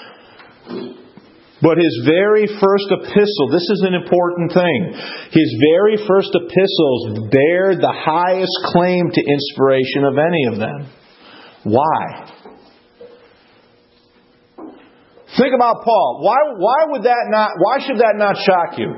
But his very first epistle, this is an important thing, his very first epistles bear the highest claim to inspiration of any of them. Why? Think about Paul. Why should that not shock you?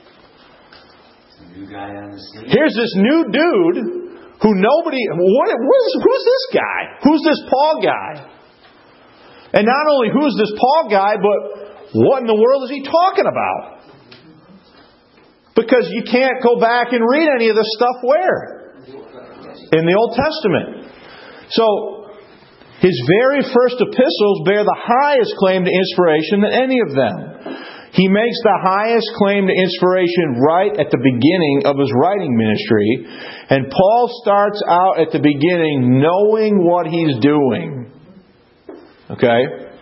New guy on the scene. Here's this new dude who nobody... Who's this guy? Who's this Paul guy? And not only who's this Paul guy, but what in the world is he talking about? Because you can't go back and read any of this stuff where? In the Old Testament. So, his very first epistles bear the highest claim to inspiration than any of them. He makes the highest claim to inspiration right at the beginning of his writing ministry. And Paul starts out at the beginning knowing what he's doing. Okay?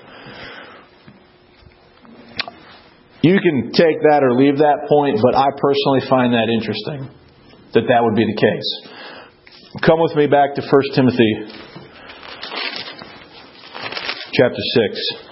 You can take that or leave that point, but I personally find that interesting, that would be the case. Come with me back to 1 Timothy chapter 6.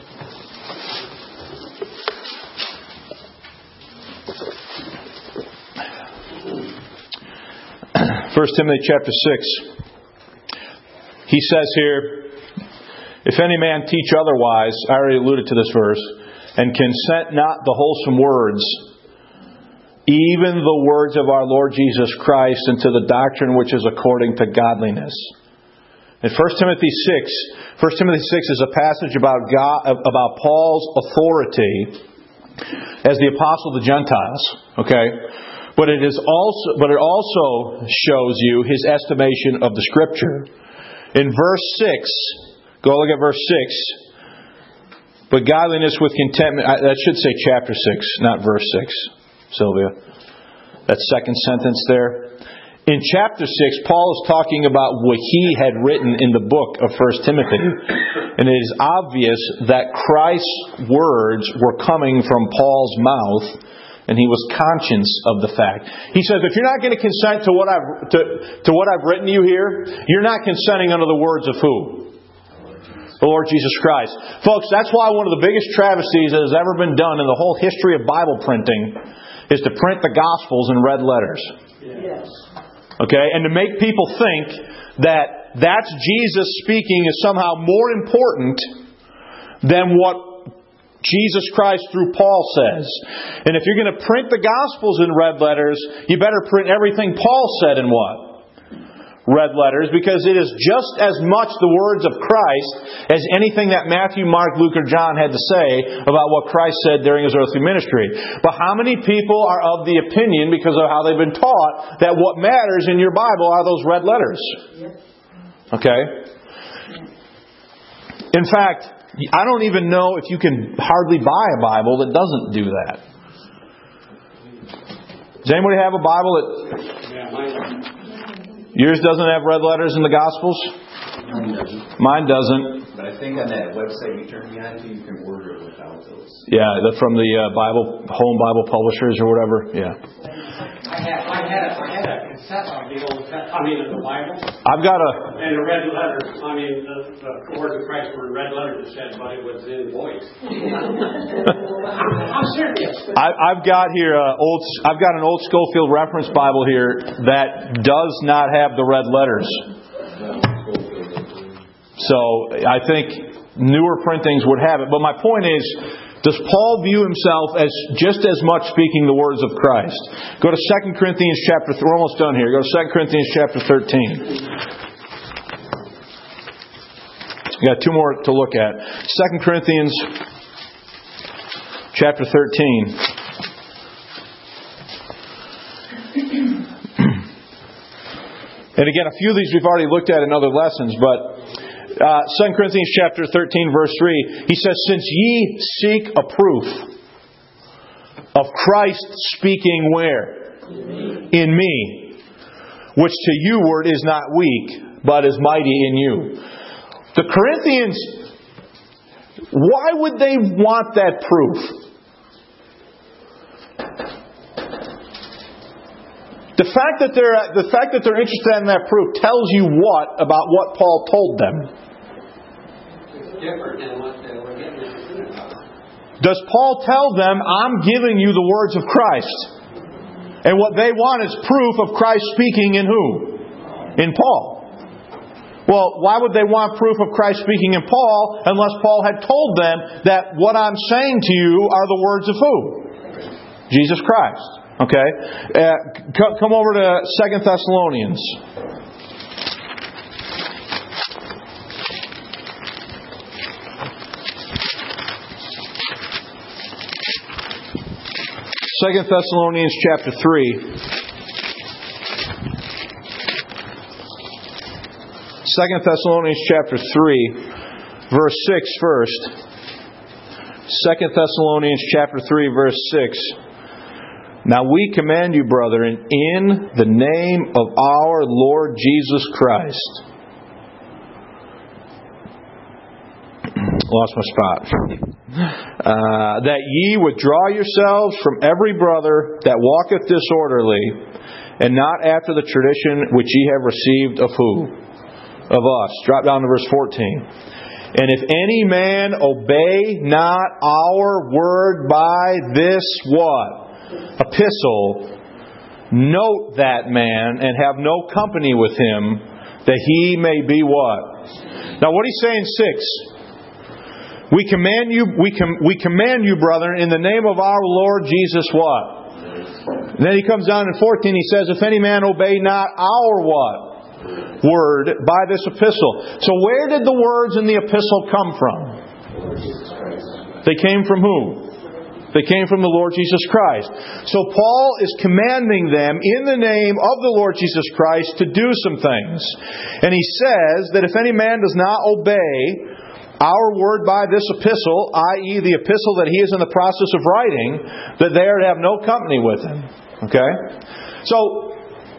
1 Timothy chapter 6. He says here, if any man teach otherwise, I already alluded to this verse, and consent not the wholesome words, even the words of our Lord Jesus Christ, into the doctrine which is according to godliness. In 1 Timothy 6 is a passage about Paul's authority as the apostle of the Gentiles. Okay? But it also shows you his estimation of the Scripture. In verse 6, go look at verse 6. But godliness with contentment, that should say chapter 6, not verse 6, Sylvia. That second sentence there. In chapter 6, Paul is talking about what he had written in the book of 1 Timothy. And it is obvious that Christ's words were coming from Paul's mouth. And he was conscious of the fact. He says, if you're not going to consent to what I've written to you here, you're not consenting under the words of who? The Lord Jesus Christ. Folks, that's why one of the biggest travesties that has ever been done in the whole history of Bible printing is to print the Gospels in red letters. Yes. Okay? And to make people think that that's Jesus speaking is somehow more important than what Jesus Christ through Paul says. And if you're going to print the Gospels in red letters, you better print everything Paul said in what? Red letters, because it is just as much the words of Christ as anything that Matthew, Mark, Luke, or John had to say about what Christ said during His earthly ministry. But how many people are of the opinion, because of how they've been taught, that what matters in your Bible are those red letters? Okay? In fact, I don't even know if you can hardly buy a Bible that doesn't do that. Does anybody have a Bible that... Yours doesn't have red letters in the Gospels? Mine doesn't. But I think on that website you turn me on to, you can order it without those. Yeah, from the Home Bible Publishers or whatever. Yeah. I had a cassette of the Old Testament, the Bible. I've got a... And the red letters, the words of Christ were in red letters, it said, but it was in voice. I'm serious. I've got here I've got an old Schofield Reference Bible here that does not have the red letters. So I think newer printings would have it. But my point is, does Paul view himself as just as much speaking the words of Christ? Go to 2 Corinthians chapter 3. We're almost done here. Go to 2 Corinthians chapter 13. We got two more to look at. 2 Corinthians chapter 13. And again, a few of these we've already looked at in other lessons, but 2 Corinthians chapter 13, verse 3, he says, "Since ye seek a proof of Christ speaking where? In me, which to you word is not weak, but is mighty in you." The Corinthians, why would they want that proof? The fact that they're interested in that proof tells you what about what Paul told them? It's different than what they were getting at the synagogue. Does Paul tell them, "I'm giving you the words of Christ"? And what they want is proof of Christ speaking in who? In Paul. Well, why would they want proof of Christ speaking in Paul unless Paul had told them that what I'm saying to you are the words of who? Jesus Christ. Okay? Come over to 2 Thessalonians. Second Thessalonians chapter 3. 2 Thessalonians chapter 3, verse 6 first. 2 Thessalonians chapter 3, verse 6. "Now we command you, brethren, in the name of our Lord Jesus Christ." Lost my spot. "That ye withdraw yourselves from every brother that walketh disorderly, and not after the tradition which ye have received of who? Of us." Drop down to verse 14. "And if any man obey not our word by this" what? "Epistle, note that man, and have no company with him, that he may be" what? Now what he's saying, 6. We command you, brethren, in the name of our Lord Jesus what? And then he comes down in 14, he says, "If any man obey not our" what? "Word by this epistle." So where did the words in the epistle come from? They came from who? They came from the Lord Jesus Christ. So Paul is commanding them in the name of the Lord Jesus Christ to do some things. And he says that if any man does not obey our word by this epistle, i.e. the epistle that he is in the process of writing, that they are to have no company with him. Okay? So,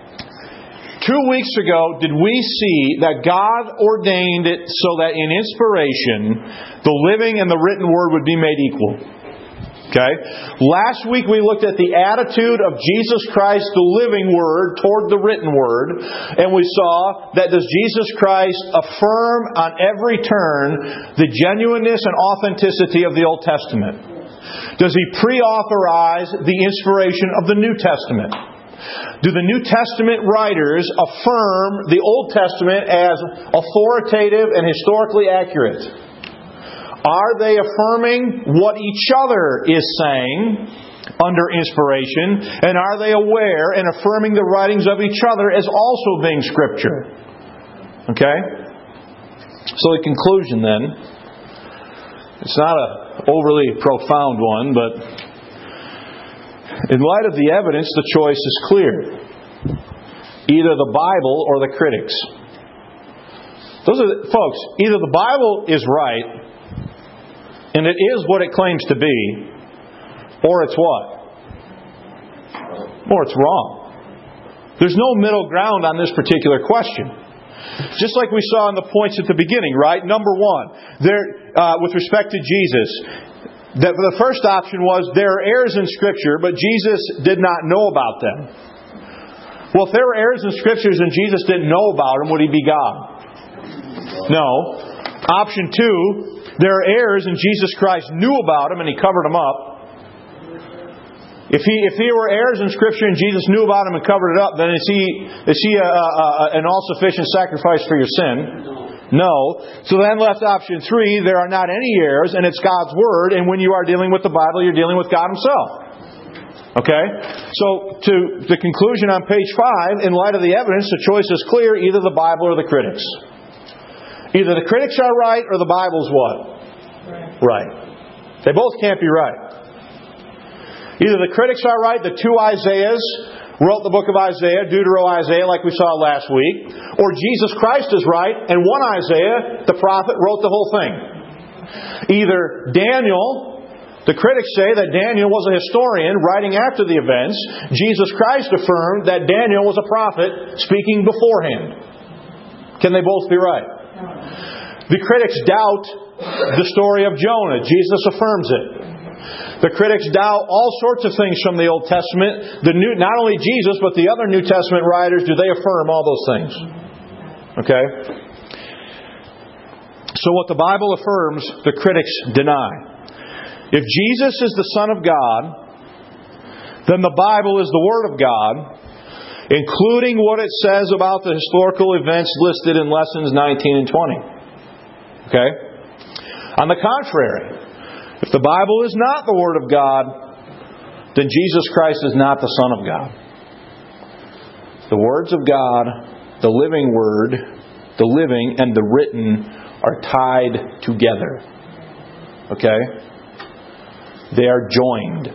2 weeks ago, did we see that God ordained it so that in inspiration, the living and the written word would be made equal? Okay? Last week we looked at the attitude of Jesus Christ, the living Word, toward the written Word. And we saw that does Jesus Christ affirm on every turn the genuineness and authenticity of the Old Testament? Does He pre-authorize the inspiration of the New Testament? Do the New Testament writers affirm the Old Testament as authoritative and historically accurate? Are they affirming what each other is saying under inspiration? And are they aware and affirming the writings of each other as also being Scripture? Okay? So the conclusion then, it's not an overly profound one, but in light of the evidence, the choice is clear. Either the Bible or the critics. Folks, either the Bible is right, and it is what it claims to be, or it's what? Or it's wrong. There's no middle ground on this particular question. Just like we saw in the points at the beginning, right? Number one, with respect to Jesus, the first option was there are errors in Scripture, but Jesus did not know about them. Well, if there were errors in Scriptures and Jesus didn't know about them, would He be God? No. Option two, there are errors and Jesus Christ knew about them and He covered them up. If there were errors in Scripture and Jesus knew about them and covered it up, then is He an all-sufficient sacrifice for your sin? No. So then left option three, there are not any errors and it's God's Word, and when you are dealing with the Bible, you're dealing with God Himself. Okay? So to the conclusion on page 5, in light of the evidence, the choice is clear, either the Bible or the critics. Either the critics are right or the Bible's what? Right. They both can't be right. Either the critics are right, the two Isaiahs wrote the book of Isaiah, Deutero-Isaiah, like we saw last week, or Jesus Christ is right, and one Isaiah, the prophet, wrote the whole thing. Either Daniel, the critics say that Daniel was a historian writing after the events. Jesus Christ affirmed that Daniel was a prophet speaking beforehand. Can they both be right? The critics doubt the story of Jonah. Jesus affirms it. The critics doubt all sorts of things from the Old Testament. Not only Jesus, but the other New Testament writers, do they affirm all those things? Okay? So what the Bible affirms, the critics deny. If Jesus is the Son of God, then the Bible is the Word of God, including what it says about the historical events listed in lessons 19 and 20. Okay? On the contrary, if the Bible is not the Word of God, then Jesus Christ is not the Son of God. The words of God, the living Word, the living and the written are tied together. Okay? They are joined.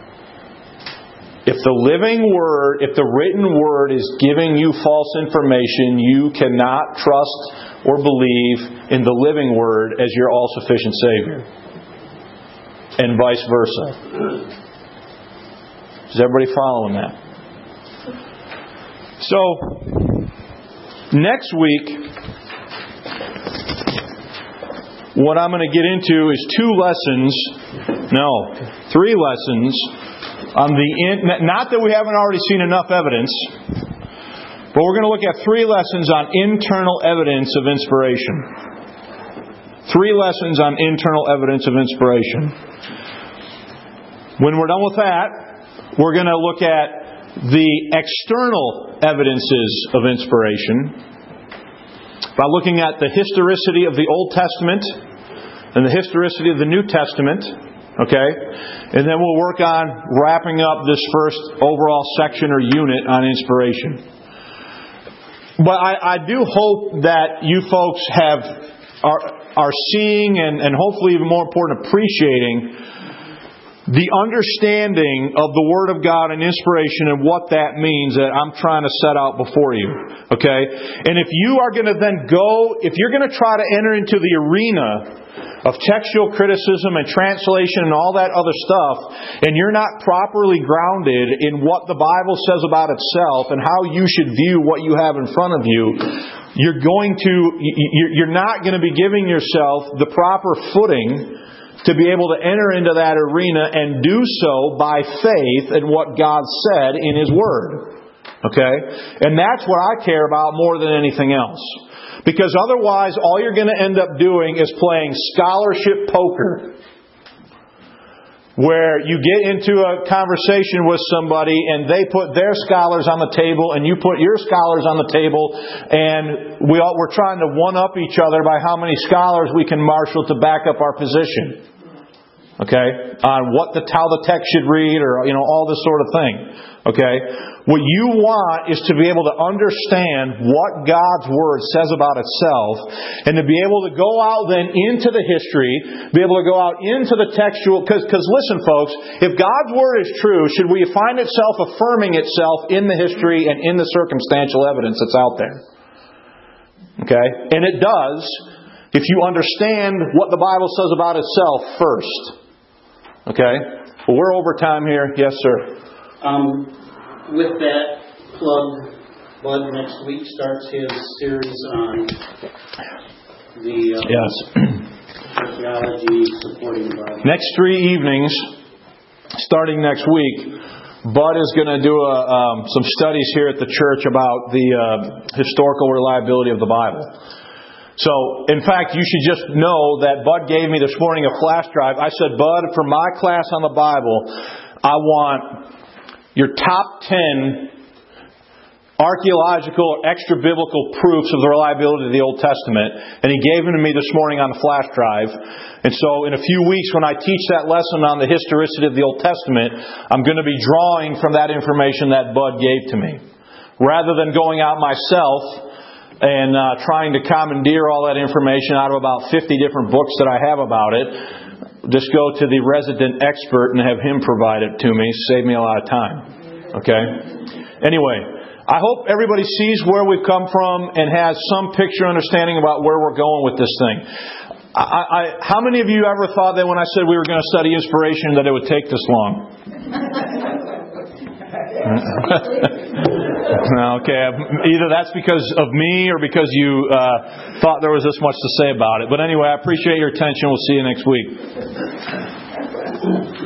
If the living Word, if the written Word is giving you false information, you cannot trust or believe in the living Word as your all-sufficient Savior. And vice versa. Is everybody following that? So, next week, what I'm going to get into is 3 lessons on not that we haven't already seen enough evidence, but we're going to look at 3 lessons on internal evidence of inspiration. 3 lessons on internal evidence of inspiration. When we're done with that, we're going to look at the external evidences of inspiration by looking at the historicity of the Old Testament and the historicity of the New Testament. Okay? And then we'll work on wrapping up this first overall section or unit on inspiration. But I do hope that you folks are seeing and hopefully even more important, appreciating the understanding of the Word of God and inspiration and what that means that I'm trying to set out before you. Okay? And if you are going to then if you're going to try to enter into the arena of textual criticism and translation and all that other stuff, and you're not properly grounded in what the Bible says about itself and how you should view what you have in front of you, you're not going to be giving yourself the proper footing to be able to enter into that arena and do so by faith in what God said in His Word. Okay? And that's what I care about more than anything else. Because otherwise, all you're going to end up doing is playing scholarship poker. Where you get into a conversation with somebody and they put their scholars on the table and you put your scholars on the table, and we're trying to one-up each other by how many scholars we can marshal to back up our position. Okay? On how the text should read, or all this sort of thing. Okay? What you want is to be able to understand what God's Word says about itself, and to be able to go out then into the history, be able to go out into the textual, because listen folks, if God's Word is true, should we find itself affirming itself in the history and in the circumstantial evidence that's out there? Okay? And it does, if you understand what the Bible says about itself first. Okay? Well, we're over time here. Yes, sir. With that plug, Bud next week starts his series on the archaeology supporting the Bible. Next 3 evenings, starting next week, Bud is going to do some studies here at the church about the historical reliability of the Bible. So, in fact, you should just know that Bud gave me this morning a flash drive. I said, Bud, for my class on the Bible, I want your top 10 archaeological or extra-biblical proofs of the reliability of the Old Testament. And he gave them to me this morning on the flash drive. And so in a few weeks when I teach that lesson on the historicity of the Old Testament, I'm going to be drawing from that information that Bud gave to me. Rather than going out myself and trying to commandeer all that information out of about 50 different books that I have about it. Just go to the resident expert and have him provide it to me. Save me a lot of time. Okay? Anyway, I hope everybody sees where we've come from and has some picture understanding about where we're going with this thing. How many of you ever thought that when I said we were going to study inspiration that it would take this long? Okay, either that's because of me or because you thought there was this much to say about it. But anyway, I appreciate your attention. We'll see you next week.